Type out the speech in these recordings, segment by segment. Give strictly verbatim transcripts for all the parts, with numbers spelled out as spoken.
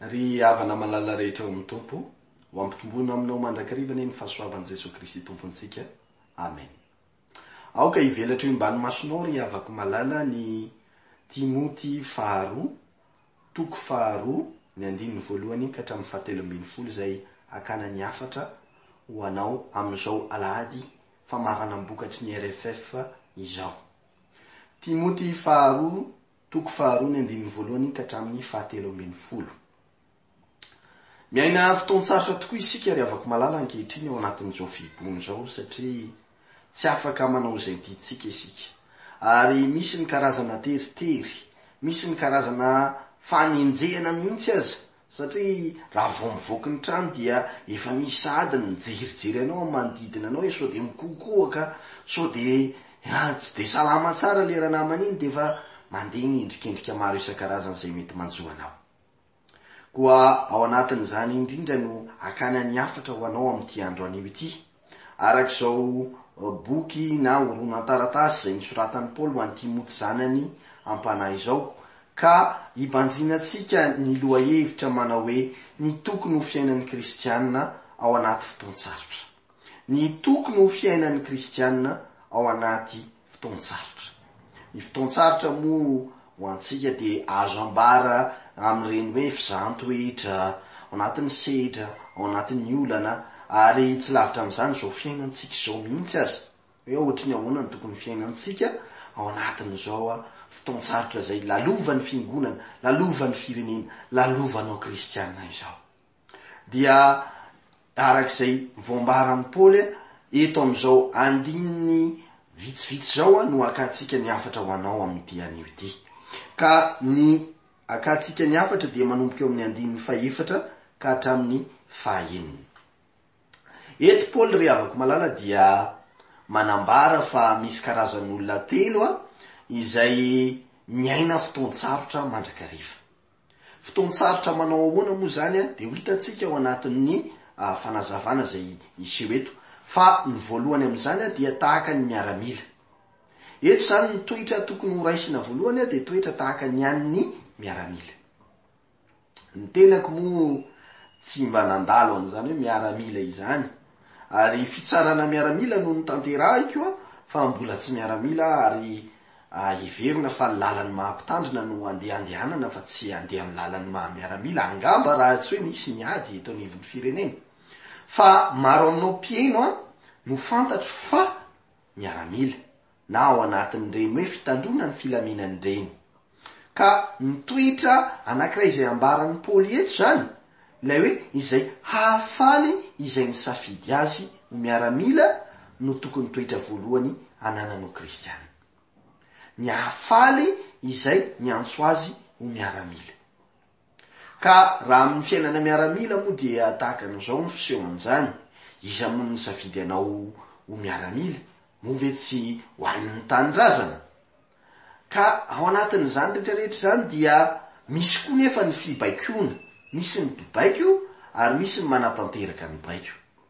Ry havana malala rehetra ao amin'ny tompo, ho ampitomboina aminao mandrakarivana ny fahasoavan'i Jesosy Kristy tompontsika. Amen. Aoka hivelatra io ambany masonao ry havako malala ny Timoty faharoa, toko faharoa, ny andininy voalohany ka hatramin'ny fahatelo ambin'ny folo izay akana ny afatra ho anao amin'izao alahady famarana mbokatry ny R F F izao. Timoty faharoa, toko faharoa, ny andininy voalohany ka hatramin'ny fahatelo ambin'ny folo. Miaina fotoan-tsarotra tokoa isika ry havako malala ankehitriny ao anatin'izao fiboahana izao satria tsy afaka manao izay tiantsika isika. Ary misy ny karazana teritery, misy ny karazana fanenjehana mihitsy aza, satria raha vao mivoaka ny trano dia efa misy adiny mijerijery anao, manodidina anao, sao dia mikokoaka, sao dia tsy dia salama tsara le raha namana iny dia efa mandeha ny endrikendrika maro isan-karazana izay mety manjo anao. Koa ao anatin'izany indrindra no akana ny afatra ho anao amin'ity andro anio ity. Arak'izao boky na horonan-taratasy izay nisoratan'i Paoly ho an'ny Timoty zanany ampanahy izao, ka hibanjinantsika ny lohahevitra manao hoe ny tokony ho fiainan'ny kristianina ao anaty fotoan-tsarotra. Ny tokony ho fiainan'ny kristianina ao anaty fotoan-tsarotra. Ny fotoan-tsarotra moa ho antsika dia azo ambara amin'ireny hoe fizaham-toetra, ao anatin'ny sedra, ao anatin'ny olana, ary tsy lavitra amin'izany izao fiainantsika izao mihitsy aza. Hoe ohatry ny ahoana ny tokony fiainantsika ao anatin'izao fotoan-tsarotra izay lalovan'ny fiangonana, lalovan'ny firenena, lalovanao kristianina izao. Dia arak'izay voambaran'i Paoly eto amin'izao andininy vitsivitsy izao no akantsika ny afatra ho anao amin'ity anio ity. Ka ny akantsika ny afatra dia manomboka eo amin'ny andininy fahaefatra ka hatramin'ny fahaenina. Eto Paoly ry havako malala dia manambara fa misy karazan'olona telo izay miaina fotoan-tsarotra mandrakariva. Fotoan-tsarotra manao ahoana moa zany dia ho hitantsika ao anatin'ny fanazavana izay iseho eto. Fa ny voalohany amin'izany dia tahaka ny miaramila. Eto zany ny toetra tokony ho raisina voalohany dia toetra tahaka ny an'ny miaramila. Ny tenako moa tsy mba nandalo an'izany hoe miaramila izany, ary fitsarana miaramila no notanterahiko fa mbola tsy miaramila ary heverina fa ny lalan'ny mahampitandrina no andeha andehanana fa tsy andeha amin'ny lalan'ny maha-miaramila. Angamba raha tsy hoe misy miady eto anivon'ny firenena. Fa maro aminao mpieno no fantatro fa miaramila na ao anatin'ireny hoe fitandrona ny filaminan'ireny. Ka ny toetra anankiray izay ambaran'ny Paoly eto zany, ilay hoe izay hahafaly izay misafidy azy ho miaramila no tokony toetra voalohany anananao kristianina. Ny hahafaly izay miantso azy ho miaramila. Ka raha amin'ny fiainana miaramila moa dia tahaka an'izao ny fisehon'izany. Iza moa ny safidy anao ho miaramila, moa ve tsy ho an'ny tanindrazana? Ka ao anatin'izany rehetrarehetra zany dia misy koa nefa ny fibaikoana. Misy ny mpibaiko ary misy ny manatanteraka ny baiko.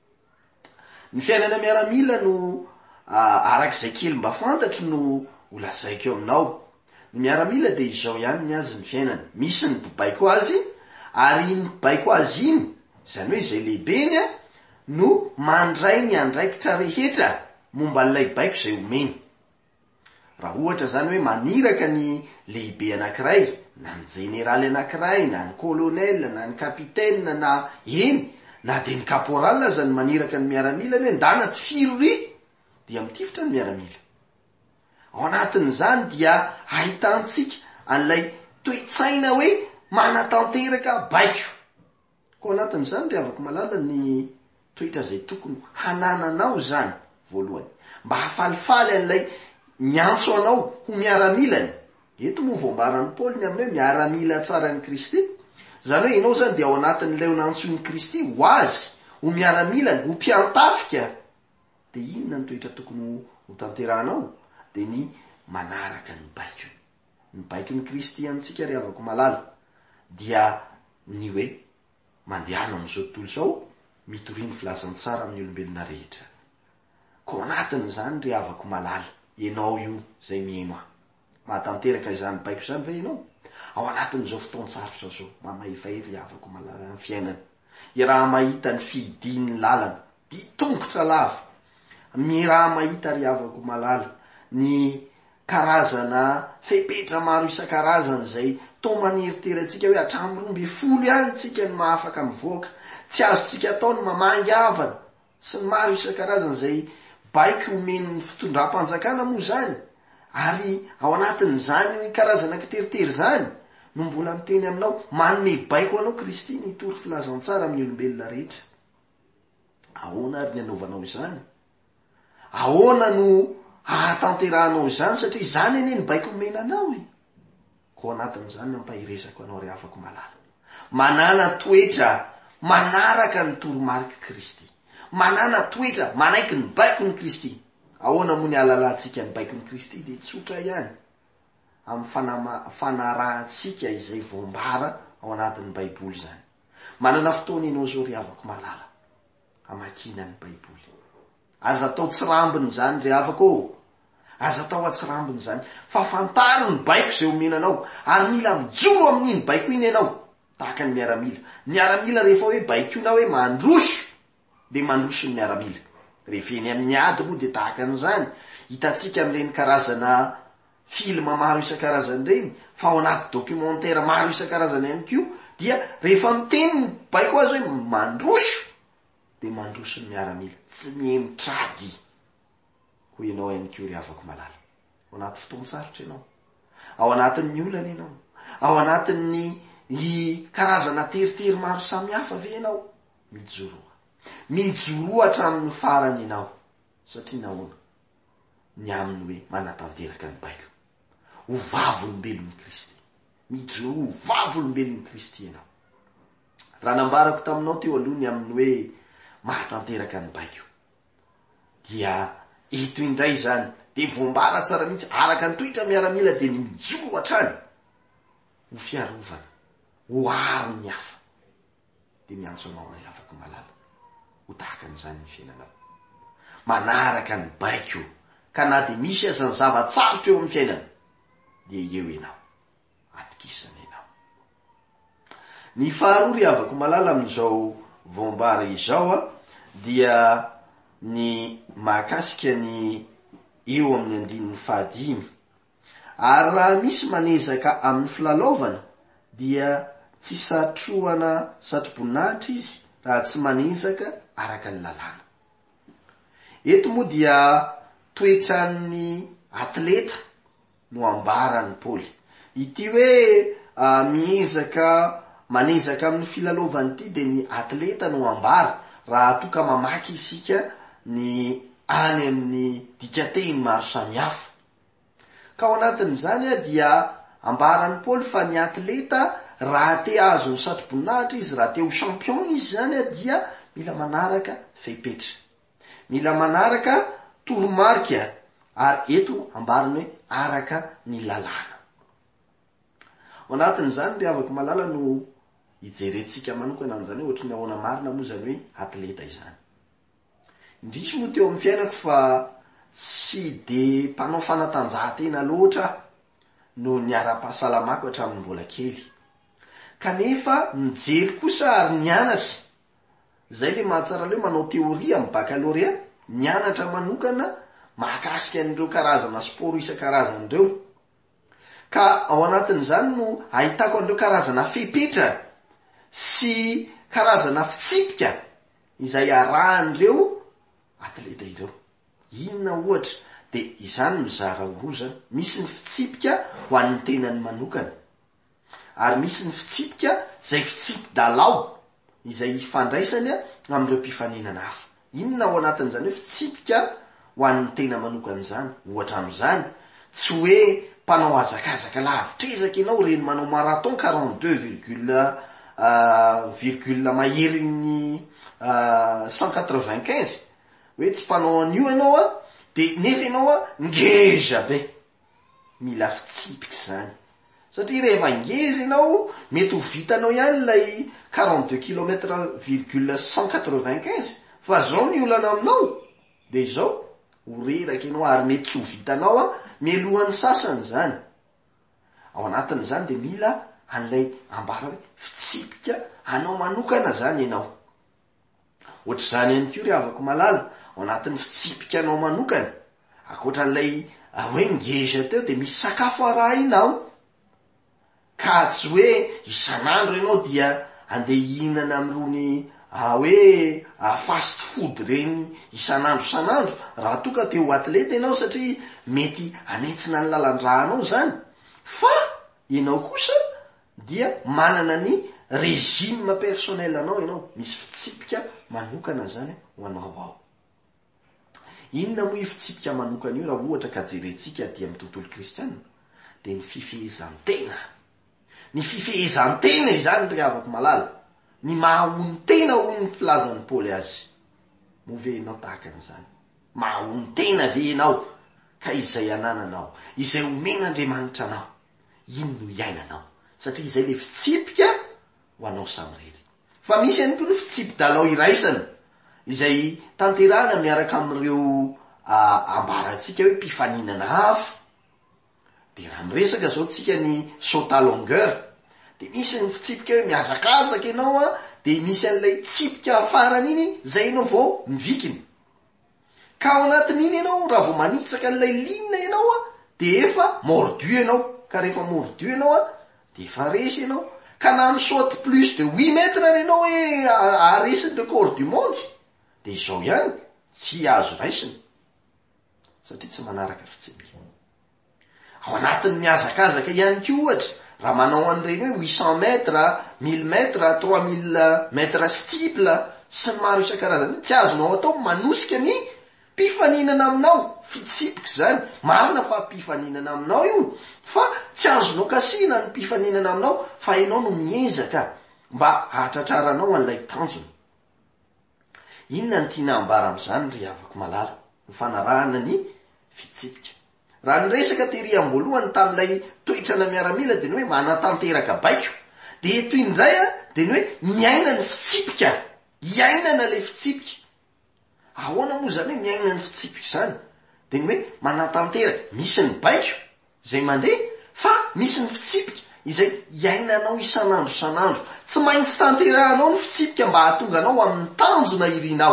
Ny fiainana miaramila no arak'izay kely mba fantatro no ho lazaiko aminao. Ny miaramila dia izao ihany ny azy ny fiainana. Misy ny mpibaiko azy, ary ny mpibaiko azy iny, izany hoe izay lehibeny no mandray ny andraikitra rehetra momba n'ilay baiko izay omeny. Raha ohatra zany hoe maniraka ny lehibe anankiray, na ny jeneraly anankiray, na ny kolonel, na ny kapitaine, na eny, na dia ny kaporal aza ny maniraka ny miaramila hoe ndana ty firory, dia mitifitra ny miaramila. Ao anatin'izany dia ahitantsika an'ilay toe-tsaina hoe manatanteraka baiko. Ko anatin'izany ry havako malala ny toetra izay tokony hanananao zany voalohany, mba hafalifaly an'ilay miantso anao ho miaramilany. Eto moa voambaran'ny Paoly ny amin'ny hoe miaramila tsara ny Kristy. Zany hoe ianao zany dia ao anatin'ilay nantson'ny Kristy ho azy, ho miaramilany, ho mpiantafika. Dia inona ny toetra tokony ho tanterahanao? Dia ny manaraka ny baikony. Ny baikon'ny Kristy antsika ry havako malala dia ny hoe mandehana amin'izao tontolo izao mitoriany filazany tsara amin'ny olombelona rehetra. Ko anatin'izany ry havako malala, ianao io zay mieno aho, mahatanteraka izany baiko izany ve ianao? ao anatin'izao fotoan-tsarotra zao mamahefahery avako malala ny fiainana. I raha mahita ny fidiny lalana di tongotra lava, mi raha mahita ry avako malala ny karazana fepetra maro isan-karazany zay to maneriterantsika hoe hatramin'ny roa amby folo ihany tsika ny mahafaka mivoaka, tsy azotsika atao ny mamangy havana sy ny maro isan-karazany zay baiky omeny fitondram-panjakana moa zany. Ary ao anatin'izany karazana kiteritery zany no mbola miteny aminao manome baiko anao Kristy nitory filazantsara amin'ny olombelona rehetra. Ahoana ary ny anaovanao izany? Ahoana no ahatanterahanao izany satria izany anie ny baiko omenanao e. Ko anatin'izany ampahiresako anao ry afako malala. Manana toetra manaraka ny toromarika Kristy. Manana toetra manaiky ny baiko ny Kristy. Ahoana moa ny alalantsika ny baiko ny Kristy dia tsotra ihany amin'ny fanama- fanarahantsika izay voambara ao anatin'ny Baiboly zany. Manana fotoana ianao zao ry havako malala, amakina ny Baiboly. Aza atao tsirambiny zany ry havako, aza atao atsirambiny zany, fa fantaro ny baiko zay omenanao, ary mila mijoro amin'iny baiko iny ianao, tahaka ny miaramila. Miaramila rehefa hoe baikona hoe mandroso, de mandroso ny miaramila. Rehefa eny amin'ny ady moa de tahaka an'izany. Hitantsika amin'ireny karazana filma maro isan-karazany reny, fa ao anaty documentaire maro isan-karazany ihany koa, dia rehefa miteny ny baiko azy hoe mandroso, de mandroso ny miaramila, tsy mihemitrady. Ho ianao ihany koa ry havako malala. Ao anaty fotoan-tsarotra ianao, ao anatin'ny olana ianao, ao anatin'ny ny karazana teritery maro samihafa ve ianao, mijoroa. Mijoroa hatramin'ny farany ianao, satria nahoana? Ny aminy hoe manatanteraka ny baiko. Ho vavolombelon'ny Kristy. Mijoroa ho vavolombelon'ny Kristy ianao. Raha nambarako taminao teo aloha ny aminy hoe mahatanteraka ny baiko, dia ito indray zany, de voambara tsara mihitsy araka ny toetra miaramila de ny mijoro hatrany ho fiarovana, ho aro ny hafa. De miantso anao ny afaka malala ho tahaka an'izany ny fiainanao, manaraka ny baiko, ka na de misy aza ny zavatsarotra eo amin'ny fiainana, de eo ianao, atokisana ianao. Ny faharoa ry havako malala amin'izao voambara izao a, dia ny mahakasika ny eo amin'ny andinin'ny fahadimy. Ary raha misy manezaka amin'ny filalaovana, dia tsy satroana satroboninahitra izy raha tsy manezaka araka ny lalàna. Eto moa dia toetran'ny atleta no ambarany Paoly. Ity hoe uh, miezaka manezaka amin'ny filalaovany ity de ny atleta no ambara, raha toka mamaky isika ny any amin'ny dikateny maro samihafa. Ka ao anatin'izany dia ambarany Paoly fa ny atleta raha te azo ny satroboninahitra izy, raha te ho champion izy zany dia mila manaraka fepetra, mila manaraka toromarika, ary eto ambarany hoe araka ny lalàna. Ao anatin'izany ry havako malala no hijerentsika manokana amin'izany hoe ohatry ny ahoana marina moa zany hoe atleta izany. Indrisy moa teo amin'ny fiainako fa tsy de mpanao fanatanjahantena loatra no ny ara-pahasalamako hatramin'ny mbola kely. Kanefa mijery kosa ary nianatra, zay le mahatsara le manao teoria amin'ny baccalauréat, nianatra manokana mahakasika an'ireo karazana sport isan-karazany reo. Ka ao anatin'izany no ahitako an'ireo karazana fepetra sy karazana fitsipika izay arahan'ireo atleta ireo. Inona ohatra? De izany mizara roa zany. Misy ny fitsipika ho an'ny tenany manokana, ary misy ny fitsipika zay fitsipika-dalao izay ifandraisany amin'ireo mpifaninana hafa. Inona ao anatin'izany hoe fitsipika ho an'ny tena manokana zany? Ohatra amin'izany, tsy hoe mpanao azakazaka lavitrezaka ianao reny manao marathon quarante-deux virgule uh, virgule mahery ny uh, cent quatre-vingt-quinze, hoe tsy mpanao an'io ianao a, de nefa ianao a ngeza be. Mila fitsipika zany, satria rehefa ngeza ianao mety ho vitanao ihany lay quarante-deux kilomètres virgule cent quatre-vingt-quinze, fa zao ny olana aminao de zao ho reraka ianao, ary mety tsy ho vitanao a mialohan'ny sasany zany. ao anatin'izany de mila an'ilay ambara hoe fitsipika anao manokana zany ianao. Ohatr'izany ihany koa ry havako malala, ao anatin'ny fitsipika anao manokana, akoatran'ilay hoe ngeza teo de misy sakafo arahinao, ka tsy hoe isan'andro ianao dia andeha hihinana amin'irony hoe fast food reny isan'andro isan'andro, raha toa ka te ho atleta ianao satria mety anetsina ny lalan-drahanao zany. Fa ianao kosa dia manana ny régime personnel anao ianao, misy fitsipika manokana zany ho anao ao. Inona moa io fitsipika manokana io raha ohatra ka jerentsika dia amin'ny tontolo kristianina? De ny fifehezan-tena. Ny fifehezan-tena izany ry havako malala, ny maha-onon-tena hoy ny filazan'ny Paoly azy. Mo ve ianao tahaka an'izany? Maha-onon-tena ve ianao ka izay anananao, izay omen'Andriamanitra anao, ino no iainanao? Satria izay le fitsipika ho anao samirery. Fa misy ihany koa ny fitsipika-dalao iraisana, izay tanterana miaraka amin'ireo ambarantsika hoe mpifaninana hafa. De raha miresaka zao tsika ny saut à longueur, de misy ny fitsipika hoe miazakazaka ianao a, de misy an'ilay tsipika farany iny zay ianao vao mivikiny. Ka ao anatin'iny ianao raha vao manitsaka an'ilay linina ianao a, de efa mordu ianao. Ka rehefa mordu ianao a, de efa resy ianao. Ka na misaute plus de huit mètres ianao hoe aresiny le corps du monde, de izao ihany tsy azo raisiny, satria tsy manaraka fitsipika. Ao anatin'ny miazakazaka ihany koa ohatra, raha manao an'ireny hoe huit cents mètres, mille mètres, trois mille mètres steeple sy ny maro isan-karazany, tsy azonao atao manosika ny mpifaninana aminao, fitsipika zany. Marina fa mpifaninana aminao io, fa tsy azonao kasina ny mpifaninana aminao, fa ianao no miezaka mba hahatratraranao an'ilay tanjony. Inona ny tiana ambara am'izany ry havako malala? Ny fanarahana ny fitsipika. Raha ny resaka tery am-boalohany tam'ilay toetrana miaramila de ny hoe manatanteraka baiko, de eto indray a de ny hoe miaina ny fitsipika, iainana le fitsipika. Ahoana moa zany hoe miaina ny fitsipika zany? De ny hoe manatanteraka, misy ny baiko zay mandeha, fa misy ny fitsipika izay iainanao isan'andro isan'andro. Tsy maintsy tanterahanao ny fitsipika mba hahatonga anao amin'ny tanjona irinao.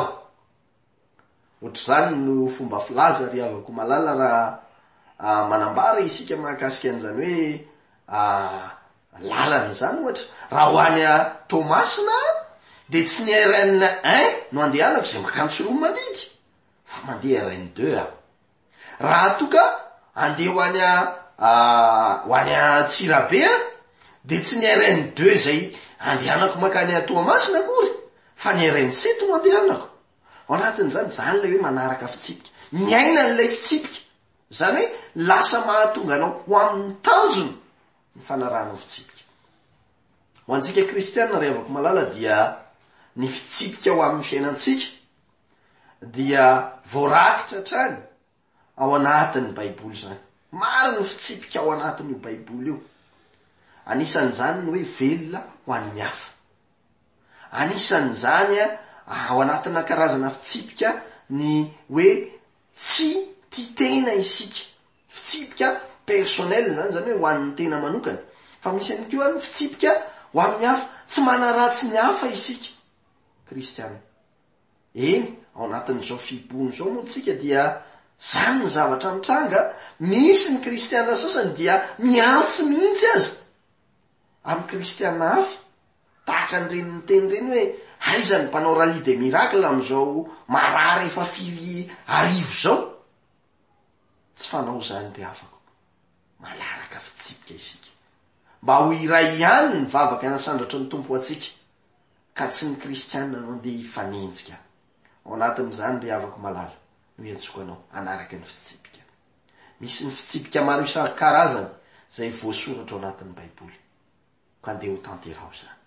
Ohatr'izany no fomba filaza ry havako malala raha Uh, manambara isika mahakasika an'izany hoe uh, lalana zany ohatra. Raha ho any a Tomasina de tsy ny R N un no andehanako zay makantso roa mandidy, fa mandeha R N deux a. Raha toka andeha ho any a uh, ho any a Tsirabe a de tsy ny R N deux zay andehanako makany a Tomasina akory, fa ny R N sept no andehanako. Ao anatin'izany zany le hoe manaraka fitsipika, miaina n'ilay fitsipika. Zany hoe lasa mahatonga anao ho amin'ny tanjony ny fanarahanao fitsipika. Ho antsika kristianina ry havako malala dia ny fitsipika ho amin'ny fiainantsika dia voarakitra trany ao anatin'ny Baiboly zany. Maro ny fitsipika ao anatin'io Baiboly io. Anisan'izany ny hoe velona ho an'ny hafa. Anisan'izany ao anatina karazana fitsipika ny hoe tsy ty tena isika, fitsipika personnel zany, zany hoe ho an'ny tena manokana. Fa misy ihany koa ny fitsipika ho amin'ny hafa, tsy manaratsy ny hafa isika kristianina. Eny, ao anatin'izao fibohony zao moa tsika dia zany ny zavatra mitranga. Misy ny kristianina sasany dia miantsy mihitsy azy amin'ny kristianina hafa, tahaka an'ireny miteny reny hoe aiza ny mpanao rally de miracle am'izao marary efa firy arivo zao. Tsy fanao zany ry havako. Malaraka fitsipika isika, mba ho iray ihany ny vavaka nasandratra ny tompo atsika, ka tsy ny kristianina no andeha hifanenjika. Ao anatin'izany ry havako malala no iantsoko anao anaraka ny fitsipika. Misy ny fitsipika maro isan-karazany zay voasoratra ao anatin'ny Baiboly, ka andeha ho tanterao zany.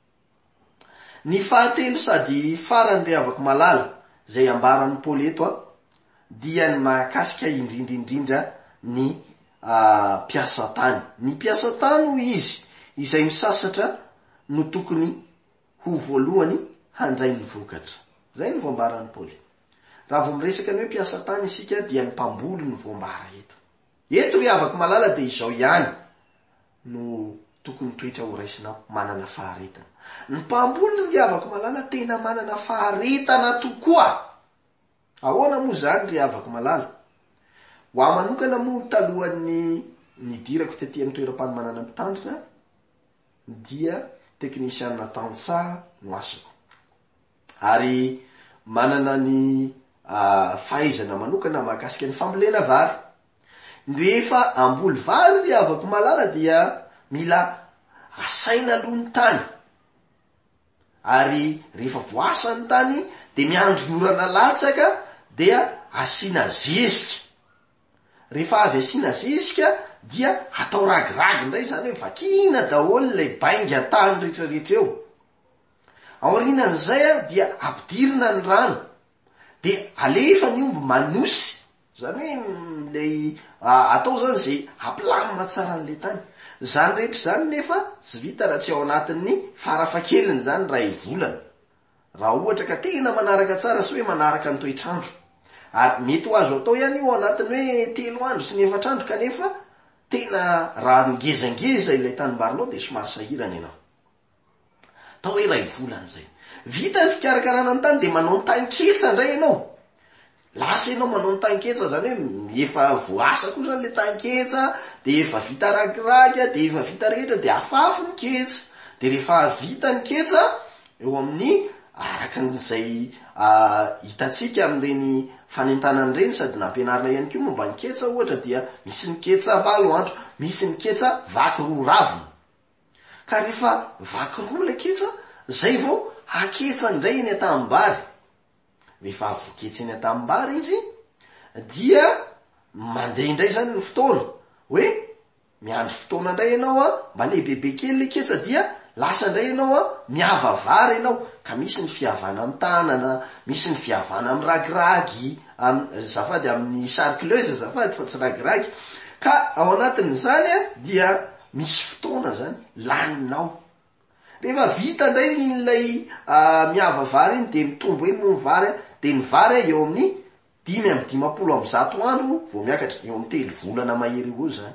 Ny fahatelo sady farany ry havako malala zay ambaran'ny Paoly eto a, dia ny mahakasika indrindraindrindra ny uh, mpiasa tany. Ny mpiasa tany ho izy izay misasatra no tokony ho voalohany handray ny vokatra. Zay ny voambaran'ny Paoly. Raha vao miresaka ny hoe mpiasa tany isika dia ny mpamboly ny voambara eto. Eto ry havako malala de izao ihany no tokony toetra ho raisinao, manana faharetana. Ny mpamboly ry havako malala tena manana faharetana tokoa. Ahoana moa zany ry havako malala? Ho aho manokana moa talohan'ny nidirako tetỳ amin'ny toeram-panomanana mitandrina dia teknisianina tantsaha no asako. Ary manana ny uh, fahaizana manokana mahakasika ny fambolena vary. Rehefa amboly vary ry havako malala dia mila asaina aloha ny tany. Ary rehefa voasa ny tany dia miandry ny orana latsaka dia asiana zezika. Rehefa avy asiana zezika dia atao ragiragy indray, zany hoe vakina daholo ilay bainga tany rehetrarehetra eo. Aorianan'izay dia ampidirina ny rano dia alefa ny omby manosy, zany hoe ilay atao zany zay ampilamina tsara an'ilay tany. Zany rehetra zany nefa tsy vita raha tsy ao anatin'ny farafakeliny zany ray volana. Raha ohatra ka tena manaraka tsara sy hoe manaraka ny toetrandro. Ary mety ho azo atao ihany io anatiny hoe telo andro sy ny efatrandro, kanefa tena raha ngezangeza ilay tanimbarinao dia somary sahirana ianao. Atao hoe ray volana zay. Vita ny fikarakarana ny tany dia manao ny tanketsa indray ianao. Lasa ianao manao ny tanketsa, zany hoe efa voasa koa zany le tanketsa, dia efa vita ragiragy, dia efa vita rehetra, dia afafy ny ketsa. Dia rehefa vita ny ketsa, eo amin'ny arakan'izay uh, hitantsika amin'ireny fanentanana ireny, sady nampianarina ihany koa momba ny ketsa ohatra dia misy ny ketsa valo andro, misy ny ketsa vaky roa ravina. Ka rehefa vaky roa le ketsa, zay vao haketsa indray eny atambary. Rehefa avoketsa eny atambary izy dia mandeha indray zany ny fotoana, hoe miandry fotoana indray ianao a mba lehibebe kely le ketsa, dia lasa indray ianao a miavavary ianao, ka misy ny fihavana amin'ny tanana, misy ny fihavana amin'ny ragiragy, am, zafady amin'ny sarcleuse zafady fa tsy ragiragy. Ka ao anatin'izany a dia misy fotoana zany laninao. Rehefa vita indray n'ilay uh, miavavary iny dia mitombo eny moa ny vary, dia ny vary eo amin'ny dimy amin'ny dimapolo amin'ny zato andro vao miakatra, eo amin'ny telo volana mahery eo zany.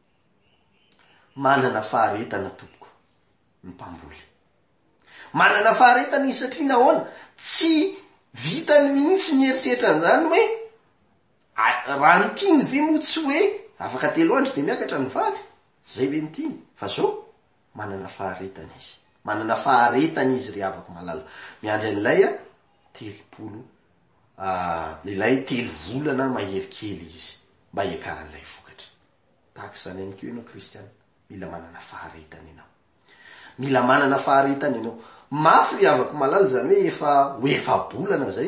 Manana faharetana tompoko ny mpamboly. Manana faharetana izy satria nahoana? Tsy vitany mihitsy ny eritseritra an'izany hoe raha ny tiny ve moa tsy hoe afaka telo andro dia miakatra ny vary, zay ve ny tiny, fa zao manana faharetana izy. Manana faharetana izy ry havako malala. Miandry an'ilay a telopolo uh, ilay telo volana mahery kely izy mba hiakaran'ilay vokatra. Tahaka izany ihany koa ianao kristiana, mila manana faharetana ianao. Mila manana faharetana ianao. Mafy ry havako malala, zany hoe efa ho efa bolana zay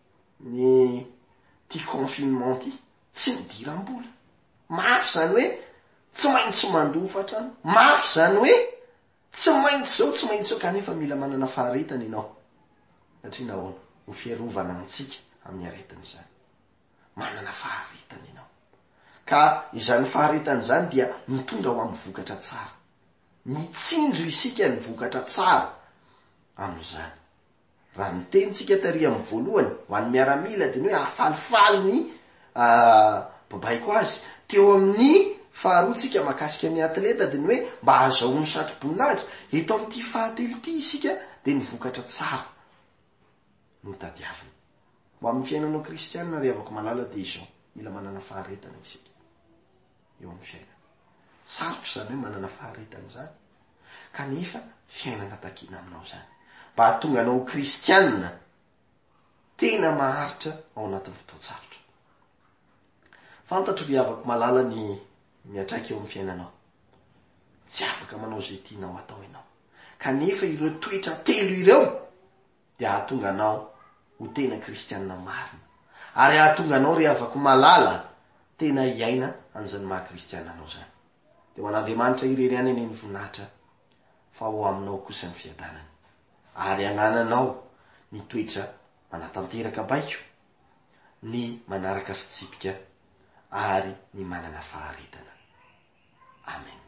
ny ty confinement ty, tsy midiram-bola. Mafy zany hoe tsy maintsy mandofa trano. Mafy zany hoe tsy maintsy zao, tsy maintsy zao, kanefa mila manana faharetana ianao. Satria nahoana? Ho fiarovana antsika amin'ny aretana izany. Manana faharetana ianao. Ka izany faharetana izany dia mitondra ho amin'ny vokatra tsara. Mitsinjo isika ny vokatra tsara amin'izany. Raha ny tenitsika tary amin'ny voalohany ho an'ny miaramila dia ny hoe ahafalifaly ny uh, babaiko azy. Teo amin'ny faharoatsika mahakasika ny atleta dia ny hoe mba ahazoany satro-boninahitra. Eto amin'ity fahatelo ity isika dia ny vokatra tsara no tadiavina. Ho amin'ny fiainanao kristianina ry havako malala dia izao, mila manana faharetana isika eo amin'ny fiainana. Sarotra zany hoe manana faharetana zany, kanefa fiainana takina aminao zany, mba hahatonga anao kristianina tena maharitra ao anatin'ny fotoan-tsarotra. Fantatro ry havako malala ny miatraika eo amin'ny fiainanao. Tsy afaka manao zay tianao atao ianao, kanefa ireo toetra telo ireo dia hahatonga anao ho tena kristianina marina, ary hahatonga anao ry havako malala tena hiaina an'izany maha-kristianina anao zany. Dia ho an'Andriamanitra irery any ny voninahitra fa ho aminao kosa ny fiadanany, ary anananao ny toetra manatanteraka baiko, ny manaraka fitsipika, ary ny manana faharetana. Amen.